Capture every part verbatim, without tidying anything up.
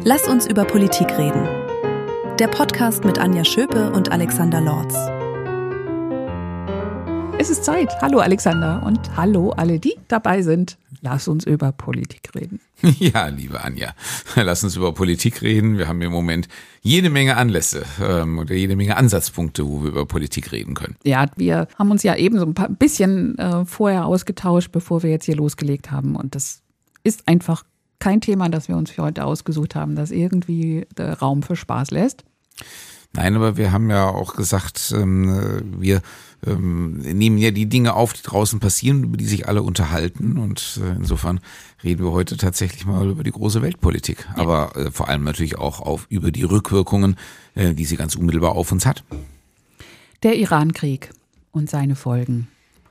Lass uns über Politik reden. Der Podcast mit Anja Schöpe und Alexander Lorz. Es ist Zeit. Hallo Alexander und hallo alle, die dabei sind. Lass uns über Politik reden. Ja, liebe Anja, lass uns über Politik reden. Wir haben im Moment jede Menge Anlässe ähm, oder jede Menge Ansatzpunkte, wo wir über Politik reden können. Ja, wir haben uns ja eben so ein paar, bisschen äh, vorher ausgetauscht, bevor wir jetzt hier losgelegt haben. Und das ist einfach kein Thema, das wir uns für heute ausgesucht haben, das irgendwie äh, Raum für Spaß lässt. Nein, aber wir haben ja auch gesagt, ähm, wir ähm, nehmen ja die Dinge auf, die draußen passieren, über die sich alle unterhalten. Und äh, insofern reden wir heute tatsächlich mal über die große Weltpolitik. Ja. Aber äh, vor allem natürlich auch auf über die Rückwirkungen, äh, die sie ganz unmittelbar auf uns hat. Der Iran-Krieg und seine Folgen.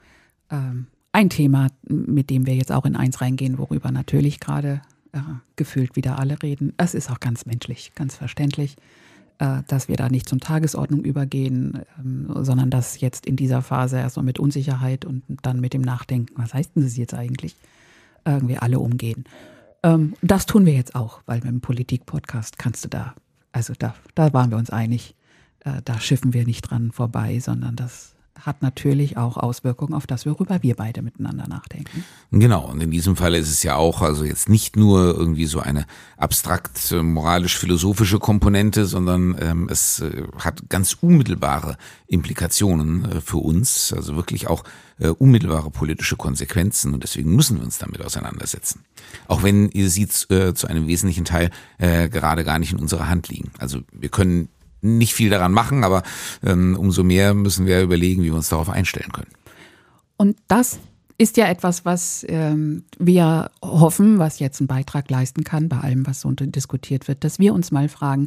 Ähm, ein Thema, mit dem wir jetzt auch in eins reingehen, worüber natürlich gerade äh, gefühlt wieder alle reden. Es ist auch ganz menschlich, ganz verständlich, dass wir da nicht zum Tagesordnung übergehen, sondern dass jetzt in dieser Phase erstmal mit Unsicherheit und dann mit dem Nachdenken, was heißt denn das jetzt eigentlich, irgendwie alle umgehen. Das tun wir jetzt auch, weil mit dem Politik-Podcast kannst du da, also da, da waren wir uns einig, da schiffen wir nicht dran vorbei, sondern das hat natürlich auch Auswirkungen auf das, worüber wir beide miteinander nachdenken. Genau, und in diesem Fall ist es ja auch, also jetzt nicht nur irgendwie so eine abstrakt moralisch-philosophische Komponente, sondern ähm, es äh, hat ganz unmittelbare Implikationen äh, für uns, also wirklich auch äh, unmittelbare politische Konsequenzen, und deswegen müssen wir uns damit auseinandersetzen. Auch wenn sie äh, zu einem wesentlichen Teil äh, gerade gar nicht in unserer Hand liegen. Also wir können nicht viel daran machen, aber ähm, umso mehr müssen wir überlegen, wie wir uns darauf einstellen können. Und das ist ja etwas, was ähm, wir hoffen, was jetzt einen Beitrag leisten kann bei allem, was so diskutiert wird, dass wir uns mal fragen,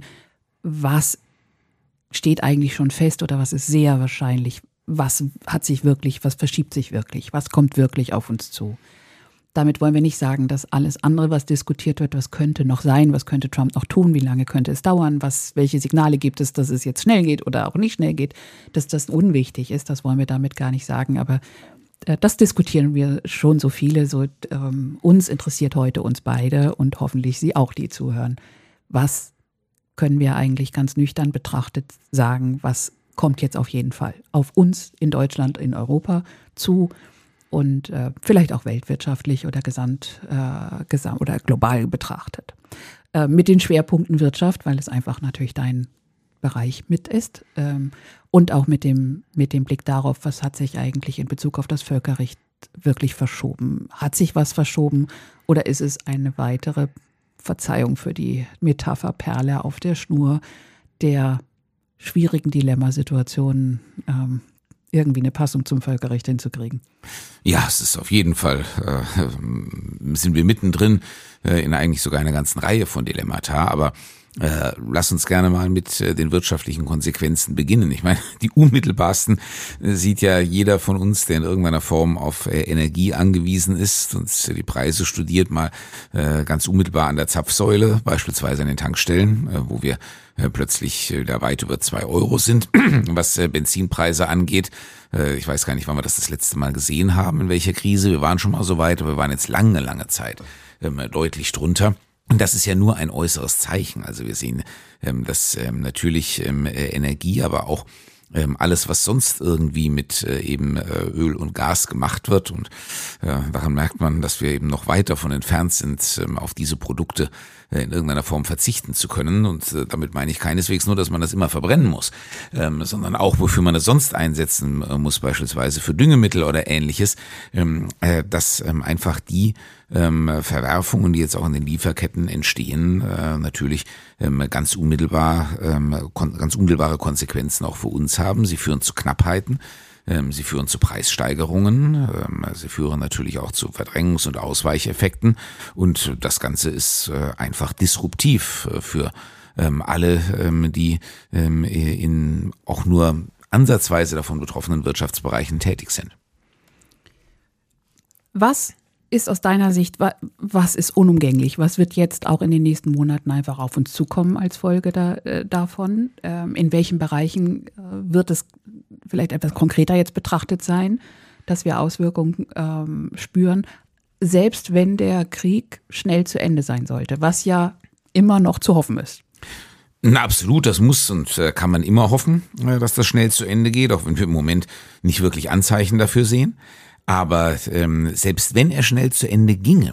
was steht eigentlich schon fest oder was ist sehr wahrscheinlich, was hat sich wirklich, was verschiebt sich wirklich, was kommt wirklich auf uns zu. Damit wollen wir nicht sagen, dass alles andere, was diskutiert wird, was könnte noch sein, was könnte Trump noch tun, wie lange könnte es dauern, was, welche Signale gibt es, dass es jetzt schnell geht oder auch nicht schnell geht, dass das unwichtig ist, das wollen wir damit gar nicht sagen, aber äh, das diskutieren wir schon so viele, so ähm, uns interessiert heute uns beide und hoffentlich Sie auch, die zuhören. Was können wir eigentlich ganz nüchtern betrachtet sagen, was kommt jetzt auf jeden Fall auf uns in Deutschland, in Europa zu? Und äh, vielleicht auch weltwirtschaftlich oder gesamt, äh, gesam- oder global betrachtet. Äh, mit den Schwerpunkten Wirtschaft, weil es einfach natürlich dein Bereich mit ist. Ähm, und auch mit dem, mit dem Blick darauf, was hat sich eigentlich in Bezug auf das Völkerrecht wirklich verschoben? Hat sich was verschoben oder ist es eine weitere, Verzeihung für die Metapher, Perle auf der Schnur der schwierigen Dilemmasituationen, ähm, irgendwie eine Passung zum Völkerrecht hinzukriegen? Ja, es ist auf jeden Fall, äh, sind wir mittendrin äh, in eigentlich sogar einer ganzen Reihe von Dilemmata, aber äh, lass uns gerne mal mit äh, den wirtschaftlichen Konsequenzen beginnen. Ich meine, die unmittelbarsten äh, sieht ja jeder von uns, der in irgendeiner Form auf äh, Energie angewiesen ist und äh, die Preise studiert, mal äh, ganz unmittelbar an der Zapfsäule, beispielsweise an den Tankstellen, äh, wo wir äh, plötzlich äh, da weit über zwei Euro sind, was äh, Benzinpreise angeht. Äh, ich weiß gar nicht, wann wir das das letzte Mal gesehen haben, in welcher Krise. Wir waren schon mal so weit, aber wir waren jetzt lange, lange Zeit ähm, deutlich drunter. Und das ist ja nur ein äußeres Zeichen. Also wir sehen, ähm, dass ähm, natürlich ähm, äh, Energie, aber auch ähm, alles, was sonst irgendwie mit äh, eben äh, Öl und Gas gemacht wird. Und äh, daran merkt man, dass wir eben noch weit davon entfernt sind, ähm, auf diese Produkte äh, in irgendeiner Form verzichten zu können. Und äh, damit meine ich keineswegs nur, dass man das immer verbrennen muss, ähm, sondern auch, wofür man es sonst einsetzen äh, muss, beispielsweise für Düngemittel oder Ähnliches, ähm, äh, dass ähm, einfach die ähm, Verwerfungen, die jetzt auch in den Lieferketten entstehen, äh, natürlich ähm, ganz unmittelbar, ähm, kon- ganz unmittelbare Konsequenzen auch für uns haben. Sie führen zu Knappheiten. Sie führen zu Preissteigerungen, sie führen natürlich auch zu Verdrängungs- und Ausweicheffekten, und das Ganze ist einfach disruptiv für alle, die in auch nur ansatzweise davon betroffenen Wirtschaftsbereichen tätig sind. Was ist aus deiner Sicht, was ist unumgänglich? Was wird jetzt auch in den nächsten Monaten einfach auf uns zukommen als Folge da, äh, davon? Ähm, in welchen Bereichen äh, wird es vielleicht etwas konkreter jetzt betrachtet sein, dass wir Auswirkungen ähm, spüren, selbst wenn der Krieg schnell zu Ende sein sollte, was ja immer noch zu hoffen ist. Na, absolut, das muss und äh, kann man immer hoffen, äh, dass das schnell zu Ende geht, auch wenn wir im Moment nicht wirklich Anzeichen dafür sehen. Aber ähm, selbst wenn er schnell zu Ende ginge,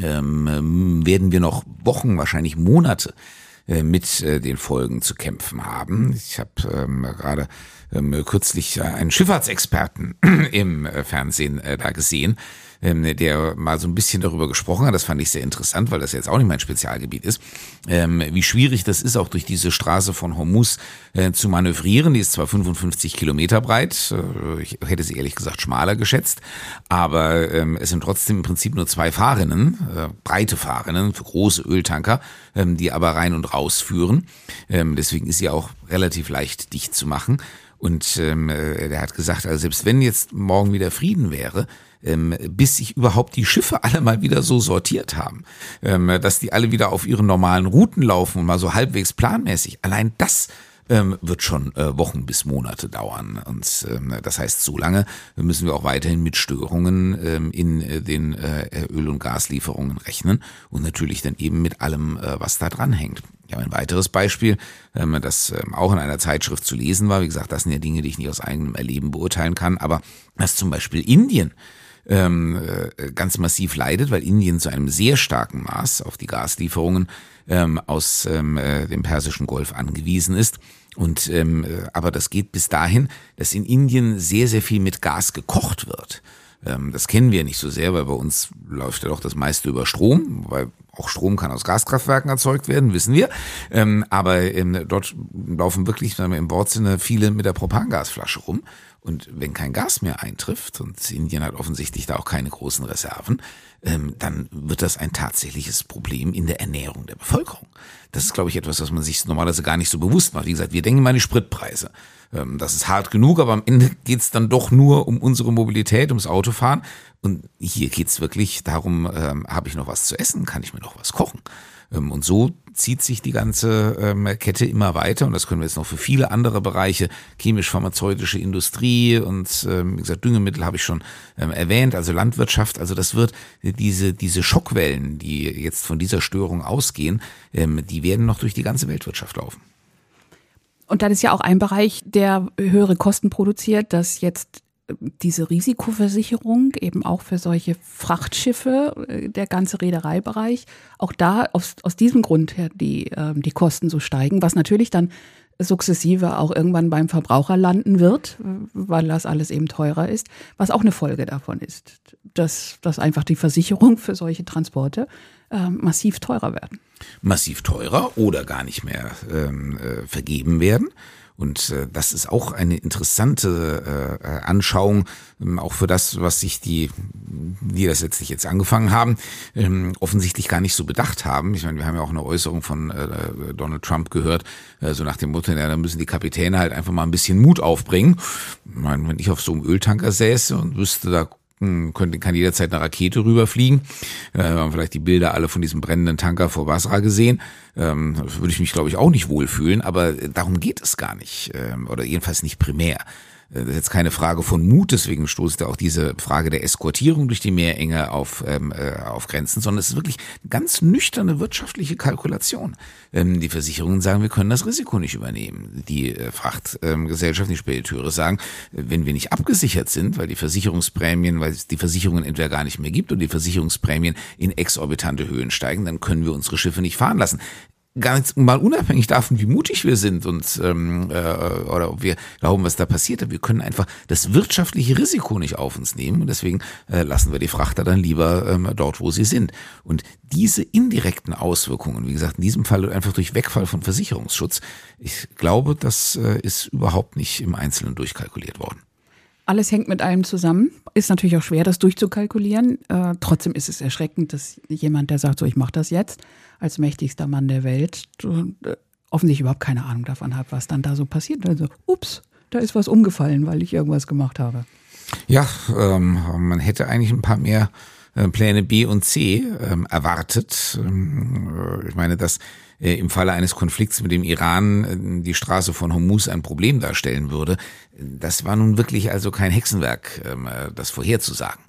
ähm, werden wir noch Wochen, wahrscheinlich Monate äh, mit äh, den Folgen zu kämpfen haben. Ich habe ähm, gerade ähm, kürzlich einen Schifffahrtsexperten im äh, Fernsehen äh, da gesehen, ähm, der mal so ein bisschen darüber gesprochen hat. Das fand ich sehr interessant, weil das jetzt auch nicht mein Spezialgebiet ist, ähm, wie schwierig das ist, auch durch diese Straße von Hormuz äh, zu manövrieren. Die ist zwar fünfundfünfzig Kilometer breit, äh, ich hätte sie ehrlich gesagt schmaler geschätzt, aber ähm, es sind trotzdem im Prinzip nur zwei Fahrrinnen, äh, breite Fahrrinnen für große Öltanker, ähm, die aber rein und raus führen. Ähm, deswegen ist sie auch relativ leicht dicht zu machen. Und ähm, der hat gesagt, also selbst wenn jetzt morgen wieder Frieden wäre, ähm, bis sich überhaupt die Schiffe alle mal wieder so sortiert haben, ähm, dass die alle wieder auf ihren normalen Routen laufen und mal so halbwegs planmäßig, allein das ähm, wird schon äh, Wochen bis Monate dauern. Und ähm, das heißt, so lange müssen wir auch weiterhin mit Störungen ähm, in äh, den äh, Öl- und Gaslieferungen rechnen und natürlich dann eben mit allem, äh, was da dran hängt. Ich habe ein weiteres Beispiel, ähm, das ähm, auch in einer Zeitschrift zu lesen war. Wie gesagt, das sind ja Dinge, die ich nicht aus eigenem Erleben beurteilen kann, aber dass zum Beispiel Indien ähm, äh, ganz massiv leidet, weil Indien zu einem sehr starken Maß auf die Gaslieferungen ähm, aus ähm, äh, dem Persischen Golf angewiesen ist. Und ähm, äh, aber das geht bis dahin, dass in Indien sehr, sehr viel mit Gas gekocht wird. Ähm, das kennen wir nicht so sehr, weil bei uns läuft ja doch das meiste über Strom, weil auch Strom kann aus Gaskraftwerken erzeugt werden, wissen wir. Ähm, aber ähm, dort laufen wirklich sagen wir, im Wortsinne viele mit der Propangasflasche rum. Und wenn kein Gas mehr eintrifft, und Indien hat offensichtlich da auch keine großen Reserven, ähm, dann wird das ein tatsächliches Problem in der Ernährung der Bevölkerung. Das ist, glaube ich, etwas, was man sich normalerweise gar nicht so bewusst macht. Wie gesagt, wir denken mal an die Spritpreise. Ähm, das ist hart genug, aber am Ende geht's dann doch nur um unsere Mobilität, ums Autofahren. Und hier geht's wirklich darum, ähm, habe ich noch was zu essen, kann ich mir noch was kochen? Ähm, und so zieht sich die ganze ähm, Kette immer weiter und das können wir jetzt noch für viele andere Bereiche, chemisch-pharmazeutische Industrie und ähm, wie gesagt, Düngemittel habe ich schon ähm, erwähnt, also Landwirtschaft, also das wird diese diese Schockwellen, die jetzt von dieser Störung ausgehen, ähm, die werden noch durch die ganze Weltwirtschaft laufen. Und dann ist ja auch ein Bereich, der höhere Kosten produziert, dass jetzt diese Risikoversicherung eben auch für solche Frachtschiffe, der ganze Reedereibereich, auch da aus, aus diesem Grund her die, ähm, die Kosten so steigen, was natürlich dann sukzessive auch irgendwann beim Verbraucher landen wird, weil das alles eben teurer ist, was auch eine Folge davon ist, dass, dass einfach die Versicherung für solche Transporte äh, massiv teurer werden. Massiv teurer oder gar nicht mehr ähm, äh, vergeben werden. Und äh, das ist auch eine interessante äh, Anschauung, ähm, auch für das, was sich die, die das letztlich jetzt angefangen haben, ähm, offensichtlich gar nicht so bedacht haben. Ich meine, wir haben ja auch eine Äußerung von äh, Donald Trump gehört, äh, so nach dem Motto, ja, da müssen die Kapitäne halt einfach mal ein bisschen Mut aufbringen. Ich meine, wenn ich auf so einem Öltanker säße und wüsste, da könnte, kann jederzeit eine Rakete rüberfliegen. Äh, wir haben vielleicht die Bilder alle von diesem brennenden Tanker vor Basra gesehen. Ähm, würde ich mich, glaube ich, auch nicht wohlfühlen, aber darum geht es gar nicht. Ähm, oder jedenfalls nicht primär. Das ist jetzt keine Frage von Mut, deswegen stoßt ja auch diese Frage der Eskortierung durch die Meerenge auf, ähm, äh, auf Grenzen, sondern es ist wirklich eine ganz nüchterne wirtschaftliche Kalkulation. Ähm, die Versicherungen sagen, wir können das Risiko nicht übernehmen. Die äh, Frachtgesellschaften, ähm, die Spediteure sagen, wenn wir nicht abgesichert sind, weil die Versicherungsprämien, weil es die Versicherungen entweder gar nicht mehr gibt und die Versicherungsprämien in exorbitante Höhen steigen, dann können wir unsere Schiffe nicht fahren lassen. Ganz mal unabhängig davon, wie mutig wir sind und ähm, äh, oder ob wir glauben, was da passiert hat. Wir können einfach das wirtschaftliche Risiko nicht auf uns nehmen und deswegen äh, lassen wir die Frachter dann lieber ähm, dort, wo sie sind. Und diese indirekten Auswirkungen, wie gesagt, in diesem Fall einfach durch Wegfall von Versicherungsschutz, ich glaube, das äh, ist überhaupt nicht im Einzelnen durchkalkuliert worden. Alles hängt mit allem zusammen. Ist natürlich auch schwer, das durchzukalkulieren. Äh, trotzdem ist es erschreckend, dass jemand, der sagt, so ich mache das jetzt, als mächtigster Mann der Welt, äh, offensichtlich überhaupt keine Ahnung davon hat, was dann da so passiert. Also, ups, da ist was umgefallen, weil ich irgendwas gemacht habe. Ja, ähm, man hätte eigentlich ein paar mehr äh, Pläne B und C ähm, erwartet. Ähm, ich meine, dass äh, im Falle eines Konflikts mit dem Iran äh, die Straße von Hormuz ein Problem darstellen würde, das war nun wirklich also kein Hexenwerk, ähm, das vorherzusagen.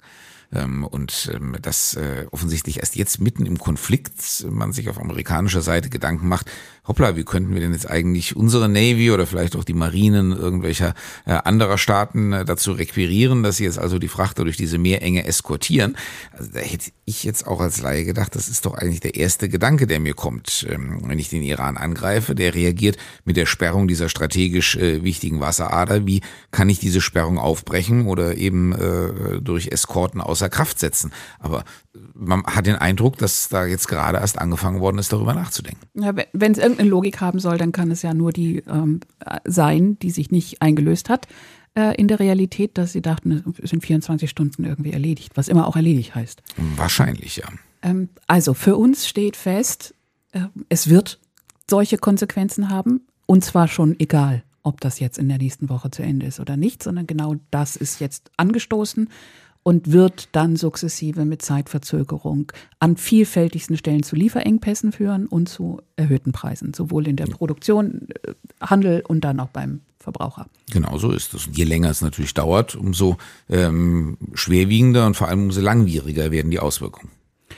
Und dass offensichtlich erst jetzt mitten im Konflikt man sich auf amerikanischer Seite Gedanken macht, hoppla, wie könnten wir denn jetzt eigentlich unsere Navy oder vielleicht auch die Marinen irgendwelcher anderer Staaten dazu requirieren, dass sie jetzt also die Frachter durch diese Meerenge eskortieren. Also da hätte ich jetzt auch als Laie gedacht, das ist doch eigentlich der erste Gedanke, der mir kommt, wenn ich den Iran angreife. Der reagiert mit der Sperrung dieser strategisch wichtigen Wasserader. Wie kann ich diese Sperrung aufbrechen oder eben äh, durch Eskorten außer Kraft setzen? Aber man hat den Eindruck, dass da jetzt gerade erst angefangen worden ist, darüber nachzudenken. Ja, wenn es irgendeine Logik haben soll, dann kann es ja nur die ähm, sein, die sich nicht eingelöst hat äh, in der Realität, dass sie dachten, es sind vierundzwanzig Stunden irgendwie erledigt, was immer auch erledigt heißt. Wahrscheinlich, ja. Ähm, also für uns steht fest, äh, es wird solche Konsequenzen haben, und zwar schon egal, ob das jetzt in der nächsten Woche zu Ende ist oder nicht, sondern genau das ist jetzt angestoßen und wird dann sukzessive mit Zeitverzögerung an vielfältigsten Stellen zu Lieferengpässen führen und zu erhöhten Preisen, sowohl in der Produktion, Handel und dann auch beim Verbraucher. Genau so ist es. Und je länger es natürlich dauert, umso ähm, schwerwiegender und vor allem umso langwieriger werden die Auswirkungen.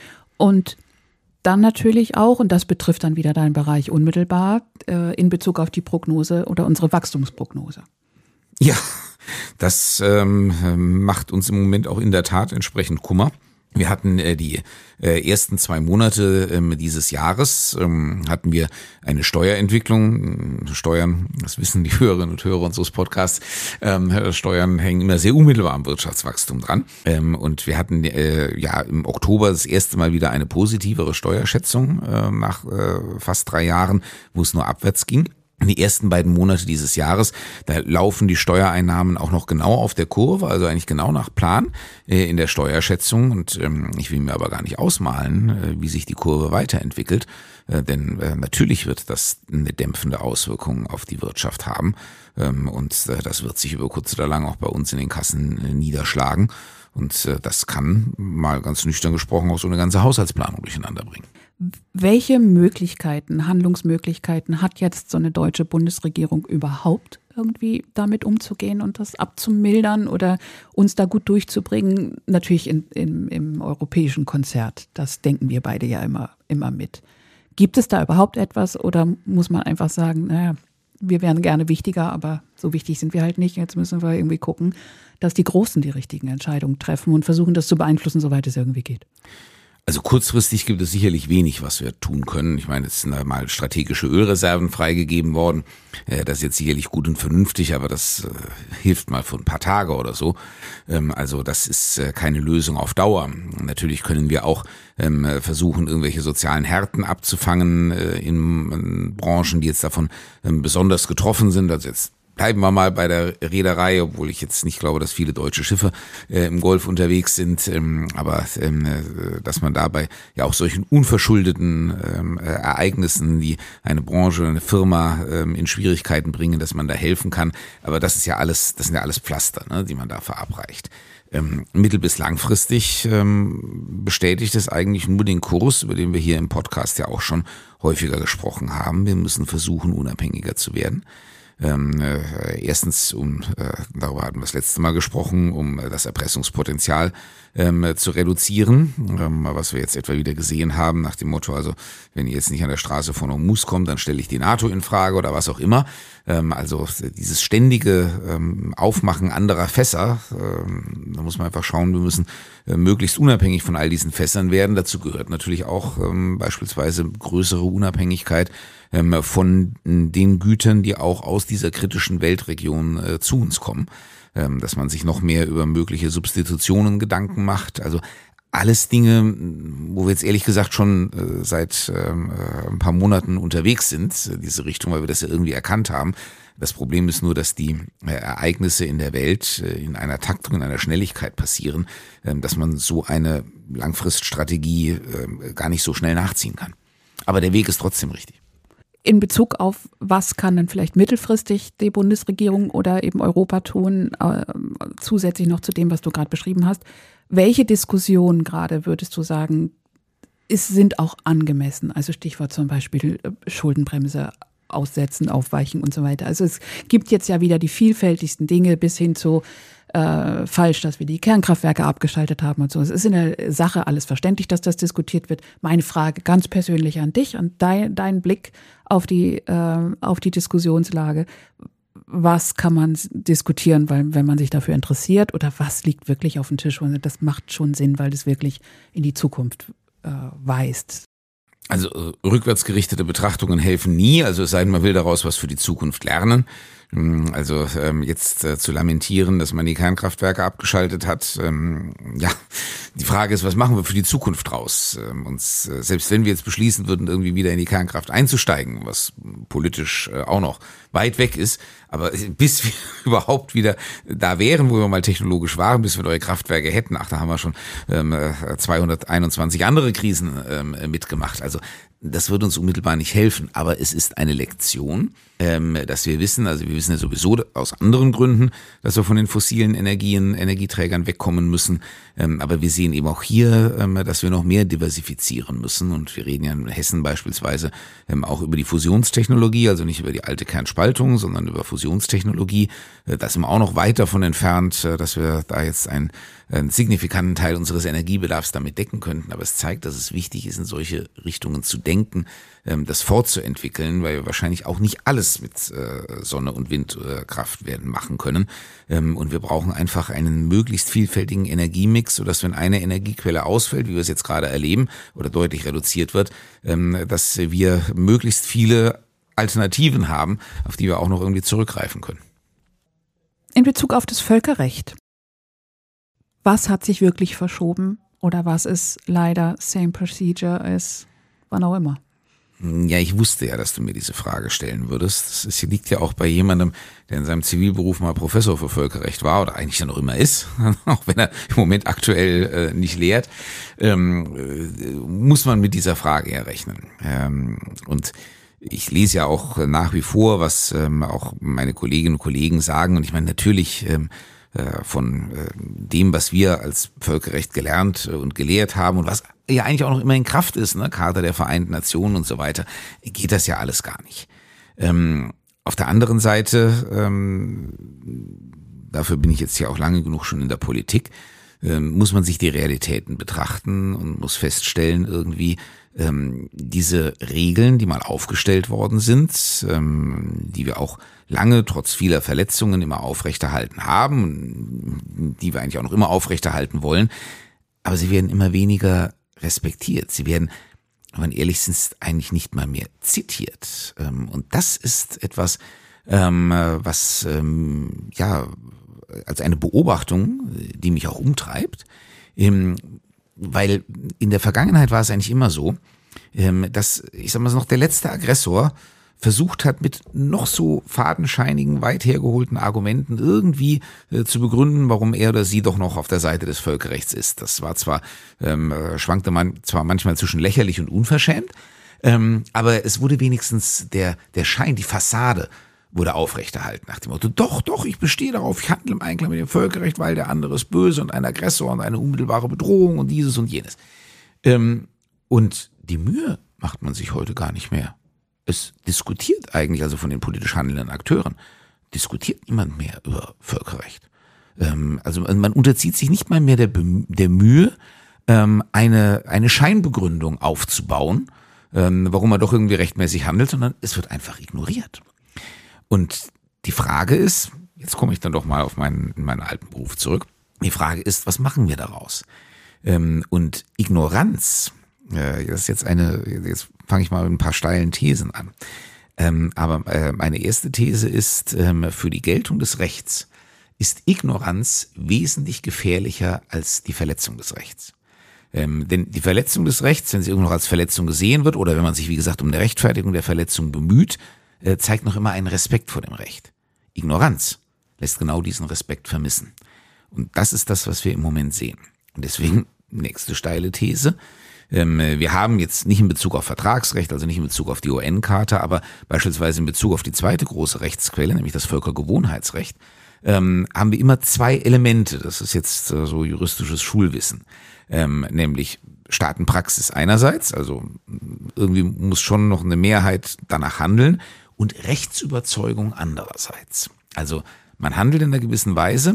Und dann natürlich auch, und das betrifft dann wieder deinen Bereich unmittelbar, äh, in Bezug auf die Prognose oder unsere Wachstumsprognose. Ja, das ähm, macht uns im Moment auch in der Tat entsprechend Kummer. Wir hatten äh, die äh, ersten zwei Monate ähm, dieses Jahres, ähm, hatten wir eine Steuerentwicklung. Steuern, das wissen die Hörerinnen und Hörer unseres Podcasts, ähm, Steuern hängen immer sehr unmittelbar am Wirtschaftswachstum dran. Ähm, und wir hatten äh, ja im Oktober das erste Mal wieder eine positivere Steuerschätzung äh, nach äh, fast drei Jahren, wo es nur abwärts ging. Die ersten beiden Monate dieses Jahres, da laufen die Steuereinnahmen auch noch genau auf der Kurve, also eigentlich genau nach Plan äh, in der Steuerschätzung. Und ähm, ich will mir aber gar nicht ausmalen, äh, wie sich die Kurve weiterentwickelt, äh, denn äh, natürlich wird das eine dämpfende Auswirkung auf die Wirtschaft haben. Ähm, und äh, das wird sich über kurz oder lang auch bei uns in den Kassen äh, niederschlagen. Und äh, das kann, mal ganz nüchtern gesprochen, auch so eine ganze Haushaltsplanung durcheinander bringen. Welche Möglichkeiten, Handlungsmöglichkeiten hat jetzt so eine deutsche Bundesregierung überhaupt, irgendwie damit umzugehen und das abzumildern oder uns da gut durchzubringen? Natürlich in, in, im europäischen Konzert, das denken wir beide ja immer, immer mit. Gibt es da überhaupt etwas oder muss man einfach sagen, naja, wir wären gerne wichtiger, aber so wichtig sind wir halt nicht. Jetzt müssen wir irgendwie gucken, dass die Großen die richtigen Entscheidungen treffen und versuchen, das zu beeinflussen, soweit es irgendwie geht. Also kurzfristig gibt es sicherlich wenig, was wir tun können. Ich meine, es sind mal strategische Ölreserven freigegeben worden. Das ist jetzt sicherlich gut und vernünftig, aber das hilft mal für ein paar Tage oder so. Also das ist keine Lösung auf Dauer. Natürlich können wir auch versuchen, irgendwelche sozialen Härten abzufangen in Branchen, die jetzt davon besonders getroffen sind. Also jetzt bleiben wir mal bei der Reederei, obwohl ich jetzt nicht glaube, dass viele deutsche Schiffe äh, im Golf unterwegs sind, ähm, aber ähm, äh, dass man dabei ja auch solchen unverschuldeten ähm, äh, Ereignissen, die eine Branche oder eine Firma ähm, in Schwierigkeiten bringen, dass man da helfen kann. Aber das ist ja alles, das sind ja alles Pflaster, ne, die man da verabreicht. Ähm, mittel- bis langfristig ähm, bestätigt es eigentlich nur den Kurs, über den wir hier im Podcast ja auch schon häufiger gesprochen haben. Wir müssen versuchen, unabhängiger zu werden. Ähm, äh, erstens, um, äh, darüber hatten wir das letzte Mal gesprochen, um äh, das Erpressungspotenzial ähm, zu reduzieren, ähm, was wir jetzt etwa wieder gesehen haben, nach dem Motto, also wenn ihr jetzt nicht an der Straße von Hormuz kommt, dann stelle ich die NATO in Frage oder was auch immer. Ähm, also dieses ständige ähm, Aufmachen anderer Fässer, ähm, da muss man einfach schauen, wir müssen äh, möglichst unabhängig von all diesen Fässern werden. Dazu gehört natürlich auch ähm, beispielsweise größere Unabhängigkeit ähm, von den Gütern, die auch aus dieser kritischen Weltregion äh, zu uns kommen. Ähm, dass man sich noch mehr über mögliche Substitutionen Gedanken macht. Also alles Dinge, wo wir jetzt ehrlich gesagt schon äh, seit ähm, äh, ein paar Monaten unterwegs sind, äh, diese Richtung, weil wir das ja irgendwie erkannt haben. Das Problem ist nur, dass die äh, Ereignisse in der Welt äh, in einer Taktung, in einer Schnelligkeit passieren, äh, dass man so eine Langfriststrategie äh, gar nicht so schnell nachziehen kann. Aber der Weg ist trotzdem richtig. In Bezug auf, was kann dann vielleicht mittelfristig die Bundesregierung oder eben Europa tun, äh, zusätzlich noch zu dem, was du gerade beschrieben hast. Welche Diskussionen gerade, würdest du sagen, ist, sind auch angemessen? Also Stichwort zum Beispiel Schuldenbremse aussetzen, aufweichen und so weiter. Also es gibt jetzt ja wieder die vielfältigsten Dinge bis hin zu äh, falsch, dass wir die Kernkraftwerke abgeschaltet haben und so. Es ist in der Sache alles verständlich, dass das diskutiert wird. Meine Frage ganz persönlich an dich, an dein, deinen Blick auf die, äh, auf die Diskussionslage. Was kann man diskutieren, weil, wenn man sich dafür interessiert, oder was liegt wirklich auf dem Tisch? Und das macht schon Sinn, weil das wirklich in die Zukunft äh, weist. Also äh, rückwärtsgerichtete Betrachtungen helfen nie, also es sei denn, man will daraus was für die Zukunft lernen. Also ähm, jetzt äh, zu lamentieren, dass man die Kernkraftwerke abgeschaltet hat, ähm, ja, die Frage ist, was machen wir für die Zukunft draus? Ähm, uns, äh, selbst wenn wir jetzt beschließen würden, irgendwie wieder in die Kernkraft einzusteigen, was politisch äh, auch noch weit weg ist, aber bis wir überhaupt wieder da wären, wo wir mal technologisch waren, bis wir neue Kraftwerke hätten, ach, da haben wir schon ähm, zweihunderteinundzwanzig andere Krisen ähm, mitgemacht. Also das wird uns unmittelbar nicht helfen, aber es ist eine Lektion, ähm, dass wir wissen, also wir wissen ja sowieso aus anderen Gründen, dass wir von den fossilen Energien, Energieträgern wegkommen müssen, ähm, aber wir sehen eben auch hier, ähm, dass wir noch mehr diversifizieren müssen, und wir reden ja in Hessen beispielsweise ähm, auch über die Fusionstechnologie, also nicht über die alte Kernspaltung, sondern über Fusionstechnologie. Äh, da sind wir auch noch weit davon entfernt, äh, dass wir da jetzt ein einen signifikanten Teil unseres Energiebedarfs damit decken könnten. Aber es zeigt, dass es wichtig ist, in solche Richtungen zu denken, das fortzuentwickeln, weil wir wahrscheinlich auch nicht alles mit Sonne- und Windkraft werden machen können. Und wir brauchen einfach einen möglichst vielfältigen Energiemix, sodass, wenn eine Energiequelle ausfällt, wie wir es jetzt gerade erleben, oder deutlich reduziert wird, dass wir möglichst viele Alternativen haben, auf die wir auch noch irgendwie zurückgreifen können. In Bezug auf das Völkerrecht. Was hat sich wirklich verschoben oder was ist leider same procedure as wann auch immer? Ja, ich wusste ja, dass du mir diese Frage stellen würdest. Das ist, liegt ja auch bei jemandem, der in seinem Zivilberuf mal Professor für Völkerrecht war oder eigentlich ja noch immer ist, auch wenn er im Moment aktuell äh, nicht lehrt, ähm, äh, muss man mit dieser Frage ja rechnen. Ähm, und ich lese ja auch nach wie vor, was ähm, auch meine Kolleginnen und Kollegen sagen, und ich meine natürlich ähm, von dem, was wir als Völkerrecht gelernt und gelehrt haben und was ja eigentlich auch noch immer in Kraft ist, ne, Charta der Vereinten Nationen und so weiter, geht das ja alles gar nicht. Ähm, auf der anderen Seite, ähm, dafür bin ich jetzt ja auch lange genug schon in der Politik, ähm, muss man sich die Realitäten betrachten und muss feststellen, irgendwie, ähm, diese Regeln, die mal aufgestellt worden sind, ähm, die wir auch lange trotz vieler Verletzungen immer aufrechterhalten haben, die wir eigentlich auch noch immer aufrechterhalten wollen, aber sie werden immer weniger respektiert. Sie werden, wenn man ehrlich ist, eigentlich nicht mal mehr zitiert. Und das ist etwas, was ja als eine Beobachtung, die mich auch umtreibt, weil in der Vergangenheit war es eigentlich immer so, dass, ich sag mal, noch der letzte Aggressor versucht hat, mit noch so fadenscheinigen, weit hergeholten Argumenten irgendwie äh, zu begründen, warum er oder sie doch noch auf der Seite des Völkerrechts ist. Das war zwar, ähm, schwankte man zwar manchmal zwischen lächerlich und unverschämt, ähm, aber es wurde wenigstens der, der Schein, die Fassade wurde aufrechterhalten nach dem Motto, doch, doch, ich bestehe darauf, ich handle im Einklang mit dem Völkerrecht, weil der andere ist böse und ein Aggressor und eine unmittelbare Bedrohung und dieses und jenes. Ähm, und die Mühe macht man sich heute gar nicht mehr. Es diskutiert eigentlich, also von den politisch handelnden Akteuren, diskutiert niemand mehr über Völkerrecht. Ähm, also man unterzieht sich nicht mal mehr der, der Mühe, ähm, eine, eine Scheinbegründung aufzubauen, ähm, warum man doch irgendwie rechtmäßig handelt, sondern es wird einfach ignoriert. Und die Frage ist, jetzt komme ich dann doch mal auf meinen, meinen alten Beruf zurück, die Frage ist, was machen wir daraus? Ähm, und Ignoranz, äh, das ist jetzt eine, jetzt fange ich mal mit ein paar steilen Thesen an. Ähm, aber äh, meine erste These ist, ähm, für die Geltung des Rechts ist Ignoranz wesentlich gefährlicher als die Verletzung des Rechts. Ähm, denn die Verletzung des Rechts, wenn sie irgendwo noch als Verletzung gesehen wird oder wenn man sich, wie gesagt, um eine Rechtfertigung der Verletzung bemüht, äh, zeigt noch immer einen Respekt vor dem Recht. Ignoranz lässt genau diesen Respekt vermissen. Und das ist das, was wir im Moment sehen. Und deswegen, nächste steile These, ähm, wir haben jetzt nicht in Bezug auf Vertragsrecht, also nicht in Bezug auf die U N-Charta, aber beispielsweise in Bezug auf die zweite große Rechtsquelle, nämlich das Völkergewohnheitsrecht, ähm, haben wir immer zwei Elemente, das ist jetzt äh, so juristisches Schulwissen, ähm, nämlich Staatenpraxis einerseits, also irgendwie muss schon noch eine Mehrheit danach handeln, und Rechtsüberzeugung andererseits. Also man handelt in einer gewissen Weise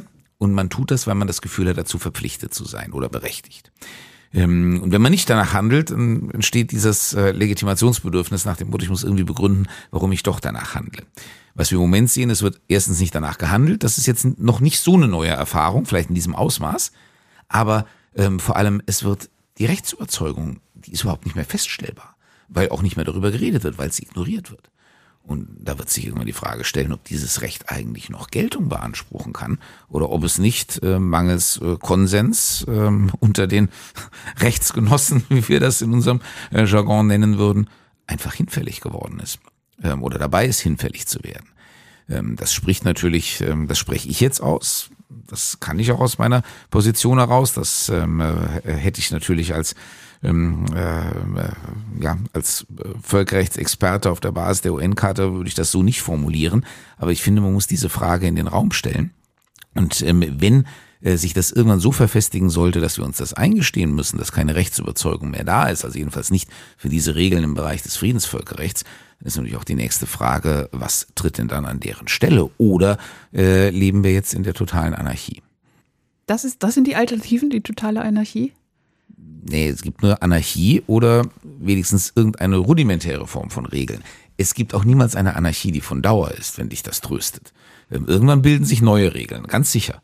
und man tut das, weil man das Gefühl hat, dazu verpflichtet zu sein oder berechtigt. Und wenn man nicht danach handelt, dann entsteht dieses Legitimationsbedürfnis nach dem Motto, ich muss irgendwie begründen, warum ich doch danach handle. Was wir im Moment sehen, es wird erstens nicht danach gehandelt. Das ist jetzt noch nicht so eine neue Erfahrung, vielleicht in diesem Ausmaß. Aber ähm, vor allem, es wird die Rechtsüberzeugung, die ist überhaupt nicht mehr feststellbar, weil auch nicht mehr darüber geredet wird, weil sie ignoriert wird. Und da wird sich irgendwann die Frage stellen, ob dieses Recht eigentlich noch Geltung beanspruchen kann oder ob es nicht äh, mangels äh, Konsens äh, unter den Rechtsgenossen, wie wir das in unserem äh, Jargon nennen würden, einfach hinfällig geworden ist ähm, oder dabei ist, hinfällig zu werden. Ähm, das spricht natürlich, ähm, das spreche ich jetzt aus, das kann ich auch aus meiner Position heraus, das ähm, äh, hätte ich natürlich als Ähm, äh, ja, als Völkerrechtsexperte auf der Basis der U N-Charta würde ich das so nicht formulieren, aber ich finde, man muss diese Frage in den Raum stellen. Und ähm, wenn äh, sich das irgendwann so verfestigen sollte, dass wir uns das eingestehen müssen, dass keine Rechtsüberzeugung mehr da ist, also jedenfalls nicht für diese Regeln im Bereich des Friedensvölkerrechts, dann ist natürlich auch die nächste Frage, was tritt denn dann an deren Stelle? Oder äh, leben wir jetzt in der totalen Anarchie? Das ist, das sind die Alternativen, die totale Anarchie? Nee, es gibt nur Anarchie oder wenigstens irgendeine rudimentäre Form von Regeln. Es gibt auch niemals eine Anarchie, die von Dauer ist, wenn dich das tröstet. Irgendwann bilden sich neue Regeln, ganz sicher.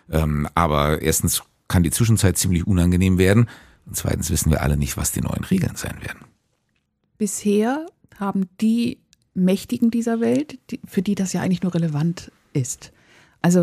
Aber erstens kann die Zwischenzeit ziemlich unangenehm werden und zweitens wissen wir alle nicht, was die neuen Regeln sein werden. Bisher haben die Mächtigen dieser Welt, für die das ja eigentlich nur relevant ist, also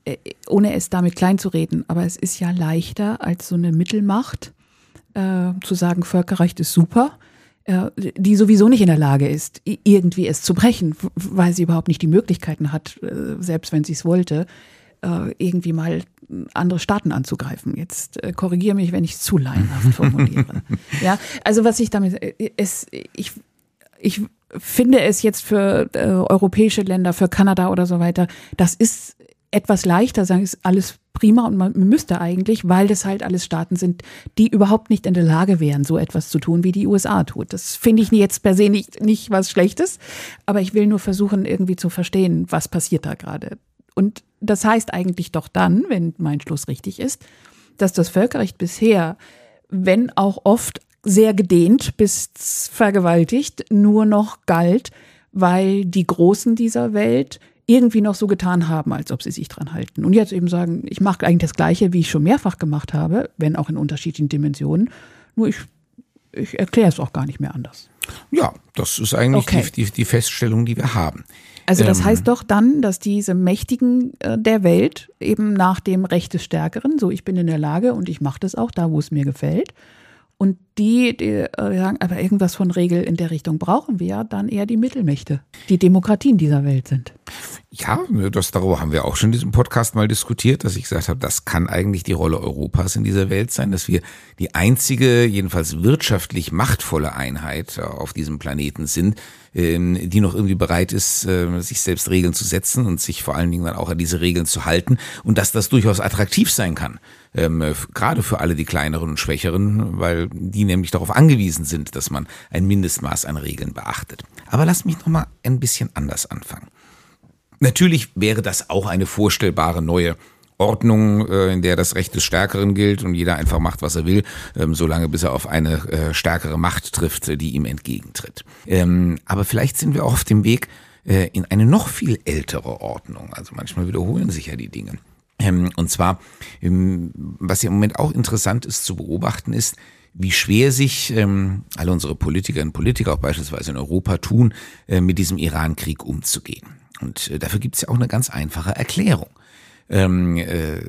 ohne es damit klein zu reden, aber es ist ja leichter als so eine Mittelmacht, Äh, zu sagen, Völkerrecht ist super, äh, die sowieso nicht in der Lage ist, irgendwie es zu brechen, weil sie überhaupt nicht die Möglichkeiten hat, äh, selbst wenn sie es wollte, äh, irgendwie mal andere Staaten anzugreifen. Jetzt äh, korrigiere mich, wenn ich es zu laienhaft formuliere. Ja, also was ich damit, äh, es, ich, ich finde es jetzt für äh, europäische Länder, für Kanada oder so weiter, das ist etwas leichter, sagen, ist alles prima und man müsste eigentlich, weil das halt alles Staaten sind, die überhaupt nicht in der Lage wären, so etwas zu tun, wie die U S A tut. Das finde ich jetzt per se nicht, nicht was Schlechtes, aber ich will nur versuchen, irgendwie zu verstehen, was passiert da gerade. Und das heißt eigentlich doch dann, wenn mein Schluss richtig ist, dass das Völkerrecht bisher, wenn auch oft sehr gedehnt bis vergewaltigt, nur noch galt, weil die Großen dieser Welt irgendwie noch so getan haben, als ob sie sich dran halten. Und jetzt eben sagen, ich mache eigentlich das Gleiche, wie ich schon mehrfach gemacht habe, wenn auch in unterschiedlichen Dimensionen, nur ich, ich erkläre es auch gar nicht mehr anders. Ja, das ist eigentlich okay. die, die, die Feststellung, die wir haben. Also das ähm, heißt doch dann, dass diese Mächtigen äh, der Welt eben nach dem Recht des Stärkeren, so ich bin in der Lage und ich mache das auch da, wo es mir gefällt, und die, die äh, sagen, aber irgendwas von Regel in der Richtung brauchen wir ja, dann eher die Mittelmächte, die Demokratien dieser Welt sind. Ja, das, darüber haben wir auch schon in diesem Podcast mal diskutiert, dass ich gesagt habe, das kann eigentlich die Rolle Europas in dieser Welt sein, dass wir die einzige, jedenfalls wirtschaftlich machtvolle Einheit auf diesem Planeten sind, die noch irgendwie bereit ist, sich selbst Regeln zu setzen und sich vor allen Dingen dann auch an diese Regeln zu halten und dass das durchaus attraktiv sein kann. Ähm, gerade für alle die Kleineren und Schwächeren, weil die nämlich darauf angewiesen sind, dass man ein Mindestmaß an Regeln beachtet. Aber lass mich nochmal ein bisschen anders anfangen. Natürlich wäre das auch eine vorstellbare neue Ordnung, äh, in der das Recht des Stärkeren gilt und jeder einfach macht, was er will, ähm, solange bis er auf eine äh, stärkere Macht trifft, die ihm entgegentritt. Ähm, aber vielleicht sind wir auch auf dem Weg äh, in eine noch viel ältere Ordnung. Also manchmal wiederholen sich ja die Dinge. Und zwar, was ja im Moment auch interessant ist zu beobachten, ist, wie schwer sich ähm, alle unsere Politikerinnen und Politiker, auch beispielsweise in Europa, tun, äh, mit diesem Iran-Krieg umzugehen. Und äh, dafür gibt es ja auch eine ganz einfache Erklärung. Ähm, äh,